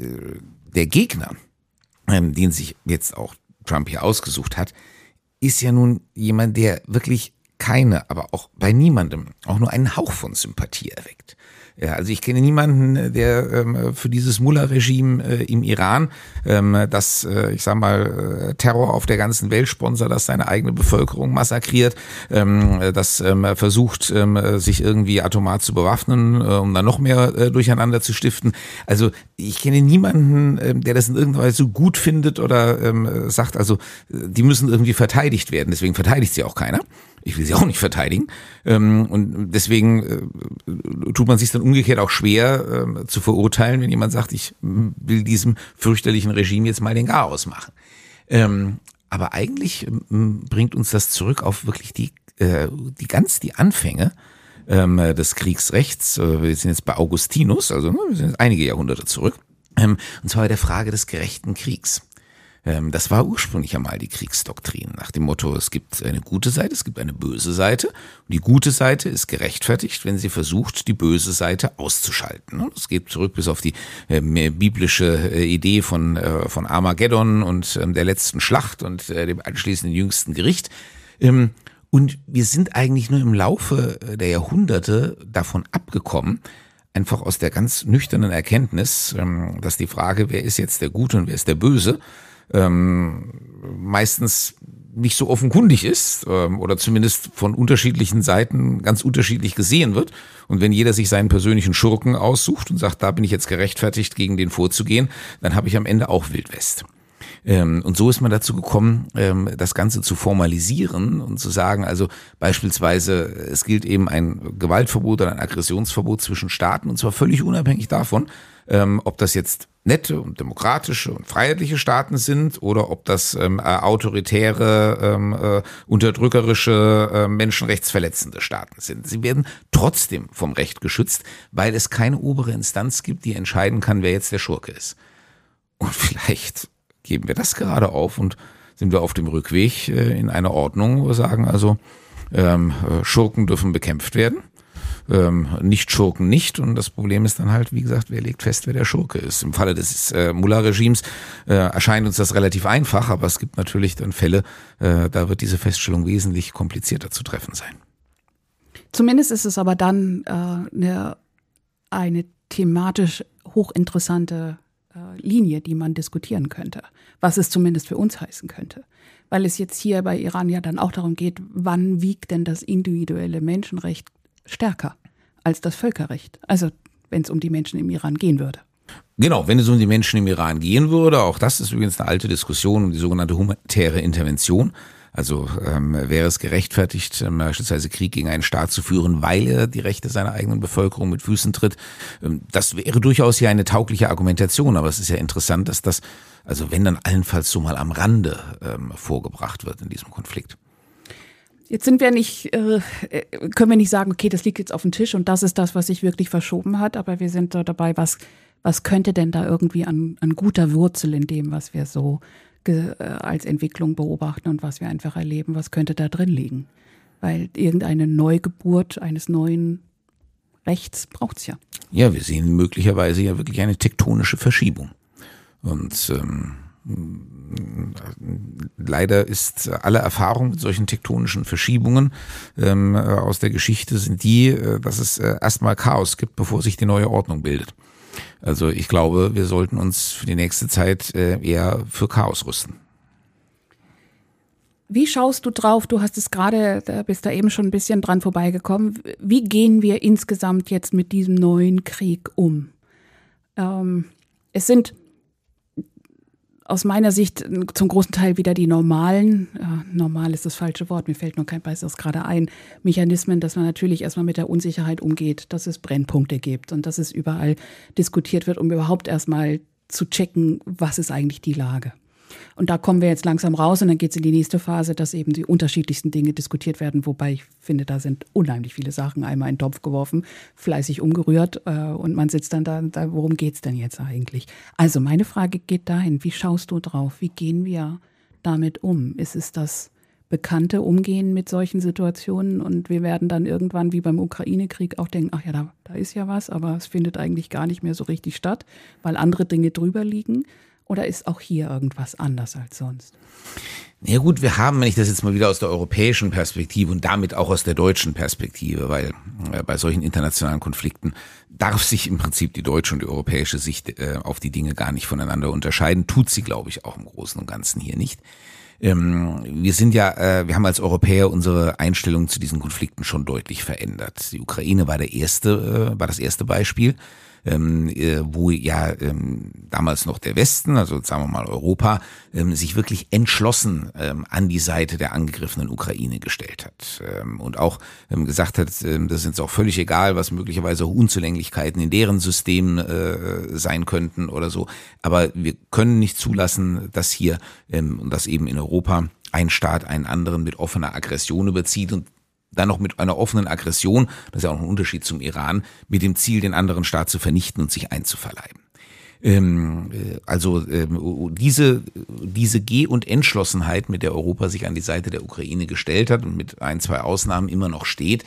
der Gegner, ähm, den sich jetzt auch Trump hier ausgesucht hat, ist ja nun jemand, der wirklich keine, aber auch bei niemandem auch nur einen Hauch von Sympathie erweckt. Ja, also ich kenne niemanden, der ähm, für dieses Mullah-Regime äh, im Iran, ähm, das, äh, ich sag mal, äh, Terror auf der ganzen Welt sponsert, das seine eigene Bevölkerung massakriert, ähm, das ähm, versucht, ähm, sich irgendwie atomar zu bewaffnen, äh, um dann noch mehr äh, durcheinander zu stiften. Also ich kenne niemanden, äh, der das in irgendeiner Weise so gut findet oder ähm, sagt, also die müssen irgendwie verteidigt werden, deswegen verteidigt sie auch keiner. Ich will sie auch nicht verteidigen. Und deswegen tut man sich dann umgekehrt auch schwer zu verurteilen, wenn jemand sagt, ich will diesem fürchterlichen Regime jetzt mal den Garaus machen. Aber eigentlich bringt uns das zurück auf wirklich die, die ganz die Anfänge des Kriegsrechts. Wir sind jetzt bei Augustinus, also wir sind jetzt einige Jahrhunderte zurück. Und zwar bei der Frage des gerechten Kriegs. Das war ursprünglich einmal die Kriegsdoktrin nach dem Motto, es gibt eine gute Seite, es gibt eine böse Seite. Und die gute Seite ist gerechtfertigt, wenn sie versucht, die böse Seite auszuschalten. Das geht zurück bis auf die äh, biblische äh, Idee von, äh, von Armageddon und äh, der letzten Schlacht und äh, dem anschließenden jüngsten Gericht. Ähm, und wir sind eigentlich nur im Laufe der Jahrhunderte davon abgekommen, einfach aus der ganz nüchternen Erkenntnis, ähm, dass die Frage, wer ist jetzt der Gute und wer ist der Böse, ähm, meistens nicht so offenkundig ist ähm, oder zumindest von unterschiedlichen Seiten ganz unterschiedlich gesehen wird. Und wenn jeder sich seinen persönlichen Schurken aussucht und sagt, da bin ich jetzt gerechtfertigt, gegen den vorzugehen, dann habe ich am Ende auch Wildwest. Ähm, und so ist man dazu gekommen, ähm, das Ganze zu formalisieren und zu sagen, also beispielsweise, es gilt eben ein Gewaltverbot oder ein Aggressionsverbot zwischen Staaten, und zwar völlig unabhängig davon, ähm, ob das jetzt nette und demokratische und freiheitliche Staaten sind oder ob das ähm, autoritäre, ähm, äh, unterdrückerische, äh, menschenrechtsverletzende Staaten sind. Sie werden trotzdem vom Recht geschützt, weil es keine obere Instanz gibt, die entscheiden kann, wer jetzt der Schurke ist. Und vielleicht geben wir das gerade auf und sind wir auf dem Rückweg äh, in eine Ordnung, wo wir sagen, also ähm, Schurken dürfen bekämpft werden. Ähm, nicht Schurken nicht, und das Problem ist dann halt, wie gesagt, wer legt fest, wer der Schurke ist. Im Falle des äh, Mullah-Regimes äh, erscheint uns das relativ einfach, aber es gibt natürlich dann Fälle, äh, da wird diese Feststellung wesentlich komplizierter zu treffen sein. Zumindest ist es aber dann äh, eine, eine thematisch hochinteressante äh, Linie, die man diskutieren könnte, was es zumindest für uns heißen könnte. Weil es jetzt hier bei Iran ja dann auch darum geht, wann wiegt denn das individuelle Menschenrecht stärker als das Völkerrecht, also wenn es um die Menschen im Iran gehen würde. Genau, wenn es um die Menschen im Iran gehen würde, auch das ist übrigens eine alte Diskussion um die sogenannte humanitäre Intervention. Also ähm, wäre es gerechtfertigt, ähm, beispielsweise Krieg gegen einen Staat zu führen, weil er die Rechte seiner eigenen Bevölkerung mit Füßen tritt. Ähm, das wäre durchaus ja eine taugliche Argumentation, aber es ist ja interessant, dass das, also wenn dann allenfalls so mal am Rande ähm, vorgebracht wird in diesem Konflikt. Jetzt sind wir nicht, äh, können wir nicht sagen, okay, das liegt jetzt auf dem Tisch und das ist das, was sich wirklich verschoben hat, aber wir sind so dabei, was, was könnte denn da irgendwie an, an guter Wurzel in dem, was wir so ge, äh, als Entwicklung beobachten und was wir einfach erleben, was könnte da drin liegen? Weil irgendeine Neugeburt eines neuen Rechts braucht's ja. Ja, wir sehen möglicherweise ja wirklich eine tektonische Verschiebung. Und ähm leider ist alle Erfahrung mit solchen tektonischen Verschiebungen ähm, aus der Geschichte sind die, dass es äh, erstmal Chaos gibt, bevor sich die neue Ordnung bildet. Also ich glaube, wir sollten uns für die nächste Zeit äh, eher für Chaos rüsten. Wie schaust du drauf? Du hast es gerade, da bist da eben schon ein bisschen dran vorbeigekommen. Wie gehen wir insgesamt jetzt mit diesem neuen Krieg um? Ähm, es sind aus meiner Sicht zum großen Teil wieder die normalen, äh, normal ist das falsche Wort, mir fällt nur kein besseres gerade ein, Mechanismen, dass man natürlich erstmal mit der Unsicherheit umgeht, dass es Brennpunkte gibt und dass es überall diskutiert wird, um überhaupt erstmal zu checken, was ist eigentlich die Lage. Und da kommen wir jetzt langsam raus und dann geht es in die nächste Phase, dass eben die unterschiedlichsten Dinge diskutiert werden, wobei ich finde, da sind unheimlich viele Sachen einmal in den Topf geworfen, fleißig umgerührt äh, und man sitzt dann da, da, worum geht's denn jetzt eigentlich? Also meine Frage geht dahin, wie schaust du drauf? Wie gehen wir damit um? Ist es das bekannte Umgehen mit solchen Situationen und wir werden dann irgendwann wie beim Ukraine-Krieg auch denken, ach ja, da, da ist ja was, aber es findet eigentlich gar nicht mehr so richtig statt, weil andere Dinge drüber liegen? Oder ist auch hier irgendwas anders als sonst? Ja gut, wir haben, wenn ich das jetzt mal wieder aus der europäischen Perspektive und damit auch aus der deutschen Perspektive, weil äh, bei solchen internationalen Konflikten darf sich im Prinzip die deutsche und die europäische Sicht äh, auf die Dinge gar nicht voneinander unterscheiden. Tut sie, glaube ich, auch im Großen und Ganzen hier nicht. Ähm, wir sind ja, äh, wir haben als Europäer unsere Einstellung zu diesen Konflikten schon deutlich verändert. Die Ukraine war der erste, äh, war das erste Beispiel. ähm, äh, wo ja ähm, damals noch der Westen, also sagen wir mal Europa, ähm, sich wirklich entschlossen ähm, an die Seite der angegriffenen Ukraine gestellt hat ähm, und auch ähm, gesagt hat, ähm, das ist jetzt auch völlig egal, was möglicherweise auch Unzulänglichkeiten in deren System äh, sein könnten oder so, aber wir können nicht zulassen, dass hier ähm, und dass eben in Europa ein Staat einen anderen mit offener Aggression überzieht und dann noch mit einer offenen Aggression, das ist ja auch ein Unterschied zum Iran, mit dem Ziel, den anderen Staat zu vernichten und sich einzuverleiben. Ähm, also ähm, diese, diese Geh- und Entschlossenheit, mit der Europa sich an die Seite der Ukraine gestellt hat und mit ein, zwei Ausnahmen immer noch steht,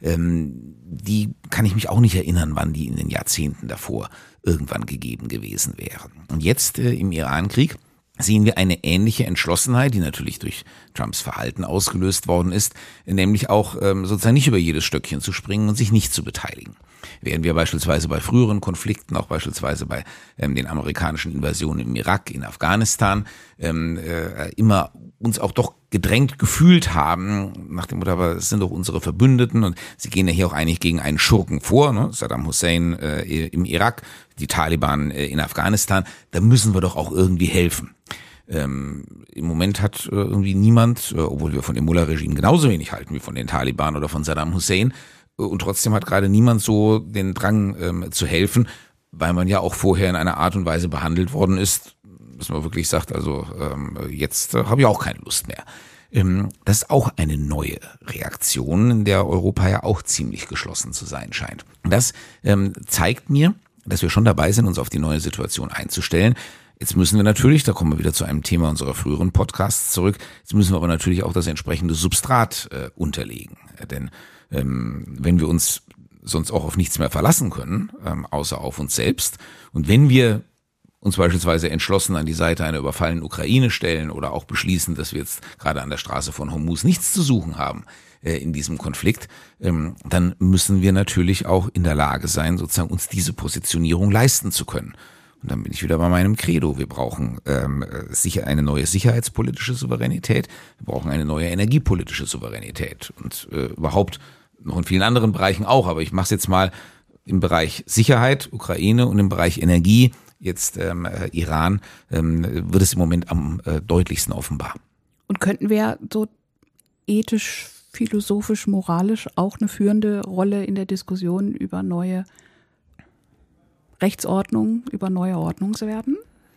ähm, die kann ich mich auch nicht erinnern, wann die in den Jahrzehnten davor irgendwann gegeben gewesen wären. Und jetzt äh, im Irankrieg sehen wir eine ähnliche Entschlossenheit, die natürlich durch Trumps Verhalten ausgelöst worden ist, nämlich auch ähm, sozusagen nicht über jedes Stöckchen zu springen und sich nicht zu beteiligen. Während wir beispielsweise bei früheren Konflikten, auch beispielsweise bei ähm, den amerikanischen Invasionen im Irak, in Afghanistan, ähm, äh, immer uns auch doch gedrängt gefühlt haben, nach dem Motto, aber es sind doch unsere Verbündeten und sie gehen ja hier auch eigentlich gegen einen Schurken vor, ne? Saddam Hussein äh, im Irak, die Taliban äh, in Afghanistan, da müssen wir doch auch irgendwie helfen. Ähm, im Moment hat äh, irgendwie niemand, äh, obwohl wir von dem Mullah-Regime genauso wenig halten wie von den Taliban oder von Saddam Hussein, äh, und trotzdem hat gerade niemand so den Drang ähm, zu helfen, weil man ja auch vorher in einer Art und Weise behandelt worden ist, dass man wirklich sagt, also ähm, jetzt äh, habe ich auch keine Lust mehr. Ähm, das ist auch eine neue Reaktion, in der Europa ja auch ziemlich geschlossen zu sein scheint. Das ähm, zeigt mir, dass wir schon dabei sind, uns auf die neue Situation einzustellen. Jetzt müssen wir natürlich, da kommen wir wieder zu einem Thema unserer früheren Podcasts zurück, jetzt müssen wir aber natürlich auch das entsprechende Substrat äh, unterlegen. Denn ähm, wenn wir uns sonst auch auf nichts mehr verlassen können, ähm, außer auf uns selbst, und wenn wir uns beispielsweise entschlossen an die Seite einer überfallenen Ukraine stellen oder auch beschließen, dass wir jetzt gerade an der Straße von Hormuz nichts zu suchen haben äh, in diesem Konflikt, ähm, dann müssen wir natürlich auch in der Lage sein, sozusagen uns diese Positionierung leisten zu können. Und dann bin ich wieder bei meinem Credo. Wir brauchen ähm, sicher eine neue sicherheitspolitische Souveränität, wir brauchen eine neue energiepolitische Souveränität und äh, überhaupt noch in vielen anderen Bereichen auch. Aber ich mache es jetzt mal im Bereich Sicherheit, Ukraine, und im Bereich Energie, jetzt ähm, äh, Iran, ähm, wird es im Moment am äh, deutlichsten offenbar. Und könnten wir so ethisch, philosophisch, moralisch auch eine führende Rolle in der Diskussion über neue Rechtsordnung, über neue Ordnungswerten?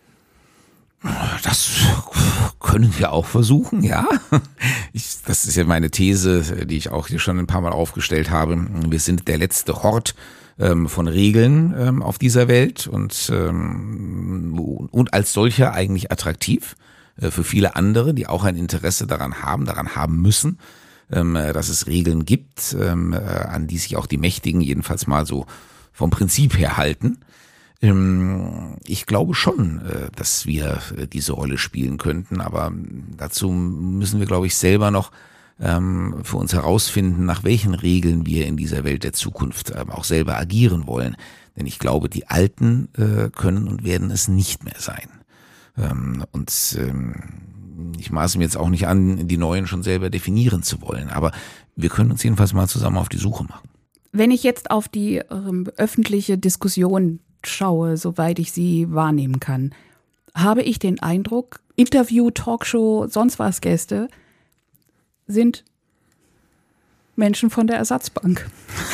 Das können wir auch versuchen, ja. Ich, das ist ja meine These, die ich auch hier schon ein paar Mal aufgestellt habe. Wir sind der letzte Hort ähm, von Regeln ähm, auf dieser Welt und, ähm, und als solcher eigentlich attraktiv äh, für viele andere, die auch ein Interesse daran haben, daran haben müssen, ähm, dass es Regeln gibt, ähm, äh, an die sich auch die Mächtigen jedenfalls mal so vom Prinzip her halten. Ich glaube schon, dass wir diese Rolle spielen könnten, aber dazu müssen wir, glaube ich, selber noch für uns herausfinden, nach welchen Regeln wir in dieser Welt der Zukunft auch selber agieren wollen. Denn ich glaube, die Alten können und werden es nicht mehr sein. Und ich maße mir jetzt auch nicht an, die Neuen schon selber definieren zu wollen, aber wir können uns jedenfalls mal zusammen auf die Suche machen. Wenn ich jetzt auf die ähm, öffentliche Diskussion schaue, soweit ich sie wahrnehmen kann, habe ich den Eindruck, Interview, Talkshow, sonst was Gäste sind Menschen von der Ersatzbank.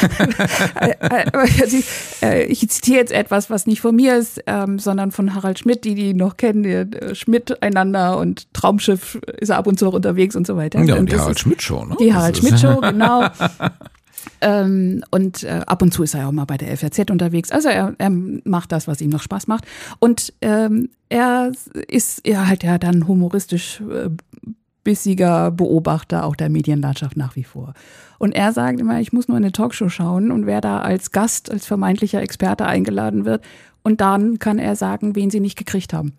Ich zitiere jetzt etwas, was nicht von mir ist, ähm, sondern von Harald Schmidt, die die noch kennen, die, Schmidt einander und Traumschiff ist er ab und zu auch unterwegs und so weiter. Ja, und, und die Harald Schmidt Show, ne? Die Harald Schmidt Show, genau. Ähm, und äh, ab und zu ist er ja auch mal bei der F A Z unterwegs. Also er, er macht das, was ihm noch Spaß macht. Und ähm, er ist ja halt ja dann humoristisch äh, bissiger Beobachter auch der Medienlandschaft nach wie vor. Und er sagt immer, ich muss nur eine Talkshow schauen und wer da als Gast, als vermeintlicher Experte eingeladen wird. Und dann kann er sagen, wen sie nicht gekriegt haben.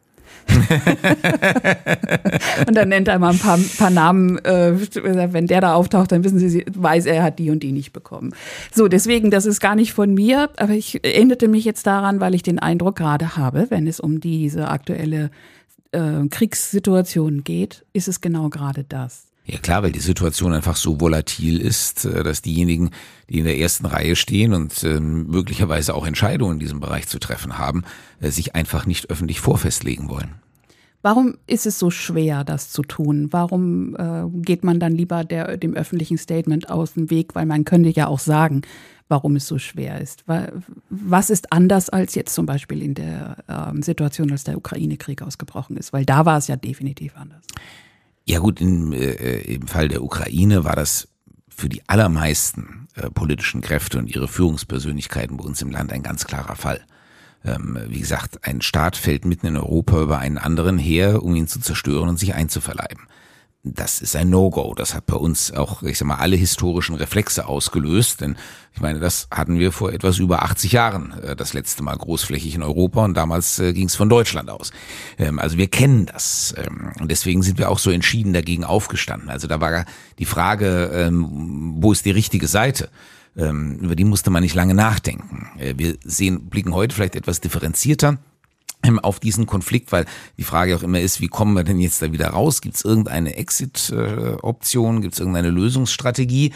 Und dann nennt er mal ein paar, paar Namen, äh, wenn der da auftaucht, dann wissen Sie, weiß er, hat die und die nicht bekommen. So, deswegen, das ist gar nicht von mir, aber ich erinnerte mich jetzt daran, weil ich den Eindruck gerade habe, wenn es um diese aktuelle äh, Kriegssituation geht, ist es genau gerade das. Ja klar, weil die Situation einfach so volatil ist, dass diejenigen, die in der ersten Reihe stehen und äh, möglicherweise auch Entscheidungen in diesem Bereich zu treffen haben, äh, sich einfach nicht öffentlich vorfestlegen wollen. Warum ist es so schwer, das zu tun? Warum äh, geht man dann lieber der, dem öffentlichen Statement aus dem Weg? Weil man könnte ja auch sagen, warum es so schwer ist. Was ist anders als jetzt zum Beispiel in der ähm, Situation, als der Ukraine-Krieg ausgebrochen ist? Weil da war es ja definitiv anders. Ja gut, im, äh, im Fall der Ukraine war das für die allermeisten äh, politischen Kräfte und ihre Führungspersönlichkeiten bei uns im Land ein ganz klarer Fall. Ähm, wie gesagt, ein Staat fällt mitten in Europa über einen anderen her, um ihn zu zerstören und sich einzuverleiben. Das ist ein No-Go. Das hat bei uns auch, ich sag mal, alle historischen Reflexe ausgelöst, denn ich meine, das hatten wir vor etwas über achtzig Jahren äh, das letzte Mal großflächig in Europa und damals äh, ging es von Deutschland aus. Ähm, also wir kennen das ähm, und deswegen sind wir auch so entschieden dagegen aufgestanden. Also da war die Frage, ähm, wo ist die richtige Seite? Ähm, über die musste man nicht lange nachdenken. Äh, wir sehen, blicken heute vielleicht etwas differenzierter auf diesen Konflikt, weil die Frage auch immer ist, wie kommen wir denn jetzt da wieder raus? Gibt es irgendeine Exit-Option? Gibt es irgendeine Lösungsstrategie?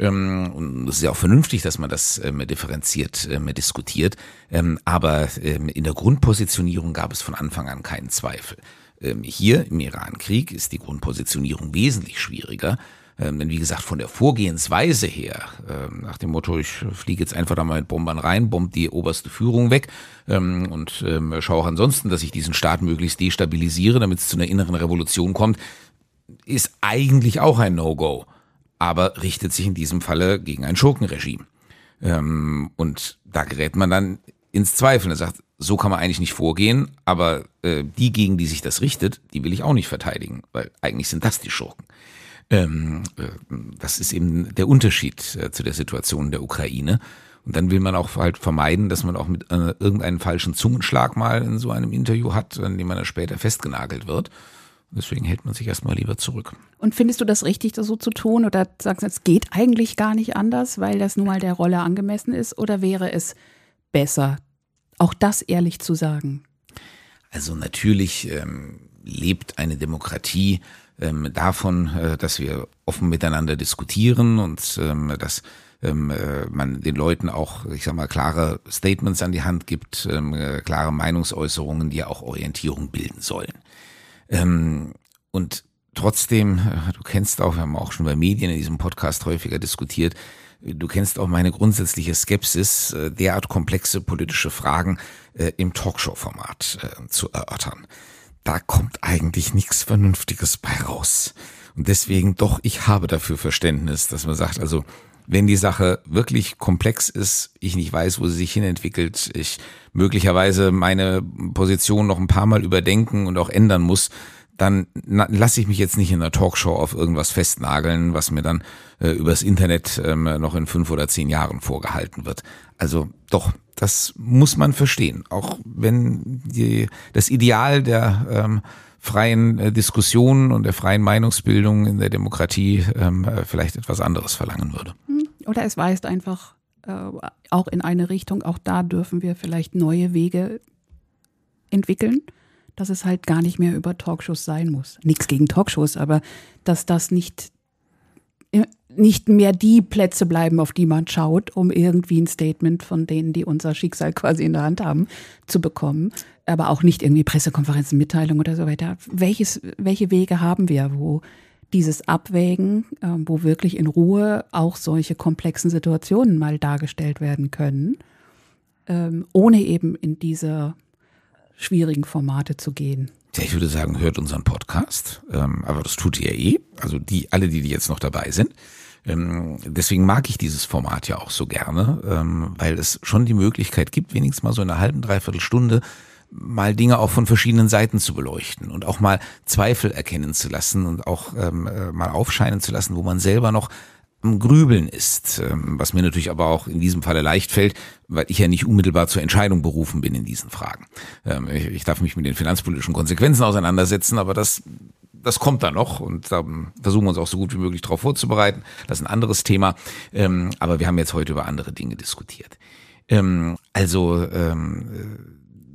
Und es ist ja auch vernünftig, dass man das differenziert diskutiert. Aber in der Grundpositionierung gab es von Anfang an keinen Zweifel. Hier im Iran-Krieg ist die Grundpositionierung wesentlich schwieriger. Ähm, denn wie gesagt, von der Vorgehensweise her, ähm, nach dem Motto, ich fliege jetzt einfach da mal mit Bombern rein, bombt die oberste Führung weg ähm, und ähm, schaue auch ansonsten, dass ich diesen Staat möglichst destabilisiere, damit es zu einer inneren Revolution kommt, ist eigentlich auch ein No-Go, aber richtet sich in diesem Falle gegen ein Schurkenregime. Ähm, und da gerät man dann ins Zweifeln. Er sagt, so kann man eigentlich nicht vorgehen, aber äh, die, gegen die sich das richtet, die will ich auch nicht verteidigen, weil eigentlich sind das die Schurken. Ähm, das ist eben der Unterschied äh, zu der Situation der Ukraine. Und dann will man auch halt vermeiden, dass man auch mit äh, irgendeinem falschen Zungenschlag mal in so einem Interview hat, in dem man dann später festgenagelt wird. Deswegen hält man sich erstmal lieber zurück. Und findest du das richtig, das so zu tun? Oder sagst du, es geht eigentlich gar nicht anders, weil das nun mal der Rolle angemessen ist? Oder wäre es besser, auch das ehrlich zu sagen? Also natürlich ähm, lebt eine Demokratie ähm, davon, äh, dass wir offen miteinander diskutieren und ähm, dass ähm, äh, man den Leuten auch, ich sag mal, klare Statements an die Hand gibt, ähm, äh, klare Meinungsäußerungen, die ja auch Orientierung bilden sollen. Ähm, und trotzdem, äh, du kennst auch, wir haben auch schon bei Medien in diesem Podcast häufiger diskutiert, du kennst auch meine grundsätzliche Skepsis, äh, derart komplexe politische Fragen äh, im Talkshow-Format äh, zu erörtern. Da kommt eigentlich nichts Vernünftiges bei raus. Und deswegen doch, ich habe dafür Verständnis, dass man sagt, also wenn die Sache wirklich komplex ist, ich nicht weiß, wo sie sich hinentwickelt, ich möglicherweise meine Position noch ein paar Mal überdenken und auch ändern muss, dann lasse ich mich jetzt nicht in einer Talkshow auf irgendwas festnageln, was mir dann äh, übers Internet ähm, noch in fünf oder zehn Jahren vorgehalten wird. Also doch, das muss man verstehen, auch wenn die, das Ideal der ähm, freien äh, Diskussion und der freien Meinungsbildung in der Demokratie ähm, äh, vielleicht etwas anderes verlangen würde. Oder es weist einfach äh, auch in eine Richtung, auch da dürfen wir vielleicht neue Wege entwickeln, dass es halt gar nicht mehr über Talkshows sein muss. Nichts gegen Talkshows, aber dass das nicht, nicht mehr die Plätze bleiben, auf die man schaut, um irgendwie ein Statement von denen, die unser Schicksal quasi in der Hand haben, zu bekommen. Aber auch nicht irgendwie Pressekonferenzen, Mitteilungen oder so weiter. Welches, welche Wege haben wir, wo dieses Abwägen, wo wirklich in Ruhe auch solche komplexen Situationen mal dargestellt werden können, ohne eben in diese schwierigen Formate zu gehen. Ja, ich würde sagen, hört unseren Podcast, ähm, aber das tut ihr ja eh, also die alle, die, die jetzt noch dabei sind. Ähm, deswegen mag ich dieses Format ja auch so gerne, ähm, weil es schon die Möglichkeit gibt, wenigstens mal so in einer halben, dreiviertel Stunde mal Dinge auch von verschiedenen Seiten zu beleuchten und auch mal Zweifel erkennen zu lassen und auch ähm, äh, mal aufscheinen zu lassen, wo man selber noch am Grübeln ist, was mir natürlich aber auch in diesem Falle leicht fällt, weil ich ja nicht unmittelbar zur Entscheidung berufen bin in diesen Fragen. Ich darf mich mit den finanzpolitischen Konsequenzen auseinandersetzen, aber das, das kommt dann noch und da versuchen wir uns auch so gut wie möglich darauf vorzubereiten. Das ist ein anderes Thema, aber wir haben jetzt heute über andere Dinge diskutiert. Also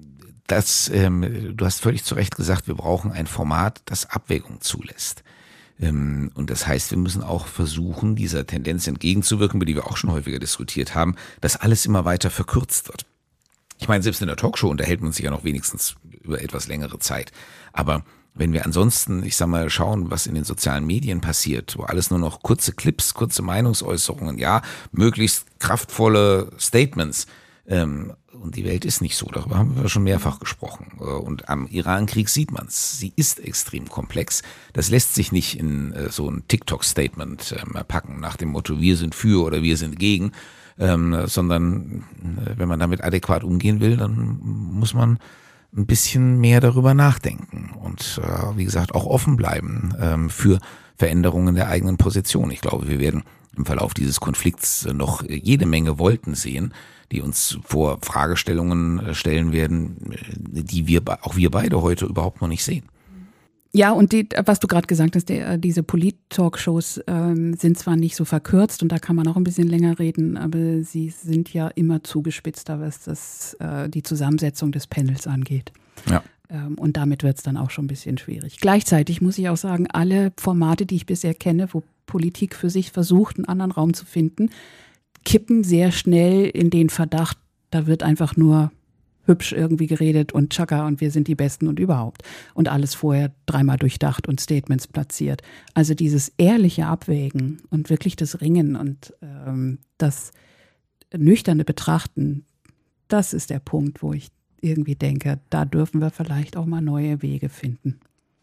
das, du hast völlig zu Recht gesagt, wir brauchen ein Format, das Abwägung zulässt. Und das heißt, wir müssen auch versuchen, dieser Tendenz entgegenzuwirken, über die wir auch schon häufiger diskutiert haben, dass alles immer weiter verkürzt wird. Ich meine, selbst in der Talkshow unterhält man sich ja noch wenigstens über etwas längere Zeit. Aber wenn wir ansonsten, ich sag mal, schauen, was in den sozialen Medien passiert, wo alles nur noch kurze Clips, kurze Meinungsäußerungen, ja, möglichst kraftvolle Statements, ähm, und die Welt ist nicht so, darüber haben wir schon mehrfach gesprochen. Und am Iran-Krieg sieht man es. Sie ist extrem komplex. Das lässt sich nicht in äh, so ein TikTok-Statement äh, packen, nach dem Motto, wir sind für oder wir sind gegen, ähm, sondern äh, wenn man damit adäquat umgehen will, dann muss man ein bisschen mehr darüber nachdenken und äh, wie gesagt auch offen bleiben ähm, für Veränderungen der eigenen Position. Ich glaube, wir werden im Verlauf dieses Konflikts noch jede Menge Wolken sehen, die uns vor Fragestellungen stellen werden, die wir auch wir beide heute überhaupt noch nicht sehen. Ja, und die, was du gerade gesagt hast, die, diese Polit-Talkshows ähm, sind zwar nicht so verkürzt und da kann man auch ein bisschen länger reden, aber sie sind ja immer zugespitzter, was das, äh, die Zusammensetzung des Panels angeht. Ja. Ähm, und damit wird es dann auch schon ein bisschen schwierig. Gleichzeitig muss ich auch sagen, alle Formate, die ich bisher kenne, wo Politik für sich versucht, einen anderen Raum zu finden, kippen sehr schnell in den Verdacht, da wird einfach nur hübsch irgendwie geredet und tschakka und wir sind die Besten und überhaupt. Und alles vorher dreimal durchdacht und Statements platziert. Also dieses ehrliche Abwägen und wirklich das Ringen und ähm, das nüchterne Betrachten, das ist der Punkt, wo ich irgendwie denke, da dürfen wir vielleicht auch mal neue Wege finden.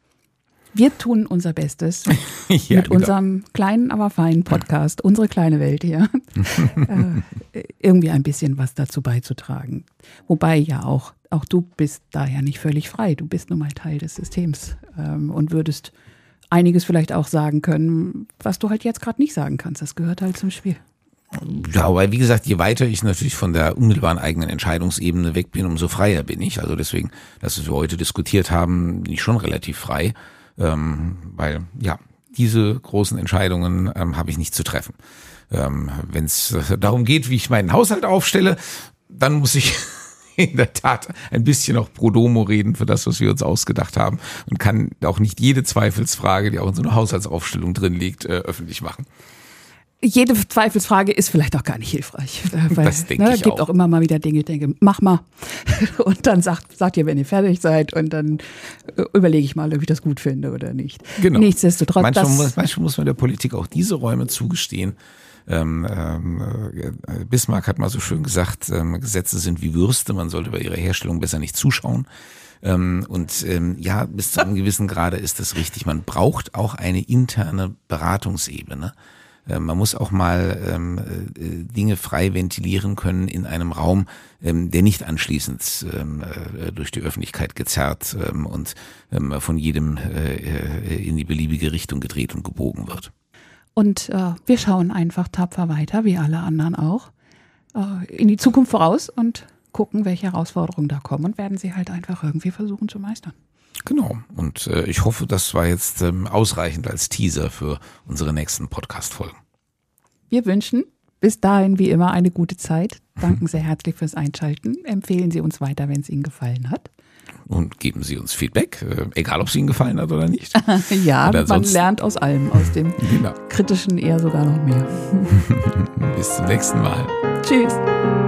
Wir tun unser Bestes ja, mit genau. unserem kleinen, aber feinen Podcast, unsere kleine Welt hier, äh, irgendwie ein bisschen was dazu beizutragen. Wobei ja auch, auch du bist da ja nicht völlig frei. Du bist nun mal Teil des Systems ähm, und würdest einiges vielleicht auch sagen können, was du halt jetzt gerade nicht sagen kannst. Das gehört halt zum Spiel. Ja, weil wie gesagt, je weiter ich natürlich von der unmittelbaren eigenen Entscheidungsebene weg bin, umso freier bin ich. Also deswegen, das, was wir heute diskutiert haben, bin ich schon relativ frei. Ähm, weil, ja, diese großen Entscheidungen ähm, habe ich nicht zu treffen. Ähm, wenn es äh, darum geht, wie ich meinen Haushalt aufstelle, dann muss ich in der Tat ein bisschen auch pro domo reden für das, was wir uns ausgedacht haben und kann auch nicht jede Zweifelsfrage, die auch in so einer Haushaltsaufstellung drin liegt, äh, öffentlich machen. Jede Zweifelsfrage ist vielleicht auch gar nicht hilfreich. Weil, das denke ne, ich Es gibt auch. auch immer mal wieder Dinge, ich denke, mach mal. Und dann sagt, sagt ihr, wenn ihr fertig seid. Und dann überlege ich mal, ob ich das gut finde oder nicht. Genau. Nichtsdestotrotz. Manchmal, das, muss, manchmal muss man der Politik auch diese Räume zugestehen. Ähm, ähm, Bismarck hat mal so schön gesagt, ähm, Gesetze sind wie Würste, man sollte bei ihrer Herstellung besser nicht zuschauen. Ähm, und ähm, ja, bis zu einem gewissen Grade ist das richtig. Man braucht auch eine interne Beratungsebene. Man muss auch mal ähm, Dinge frei ventilieren können in einem Raum, ähm, der nicht anschließend ähm, äh, durch die Öffentlichkeit gezerrt ähm, und ähm, von jedem äh, in die beliebige Richtung gedreht und gebogen wird. Und äh, wir schauen einfach tapfer weiter, wie alle anderen auch, äh, in die Zukunft voraus und gucken, welche Herausforderungen da kommen und werden sie halt einfach irgendwie versuchen zu meistern. Genau. Und äh, ich hoffe, das war jetzt ähm, ausreichend als Teaser für unsere nächsten Podcast-Folgen. Wir wünschen bis dahin wie immer eine gute Zeit. Danken sehr herzlich fürs Einschalten. Empfehlen Sie uns weiter, wenn es Ihnen gefallen hat. Und geben Sie uns Feedback, äh, egal ob es Ihnen gefallen hat oder nicht. Ja, man lernt aus allem, aus dem genau. Kritischen eher sogar noch mehr. Bis zum nächsten Mal. Tschüss.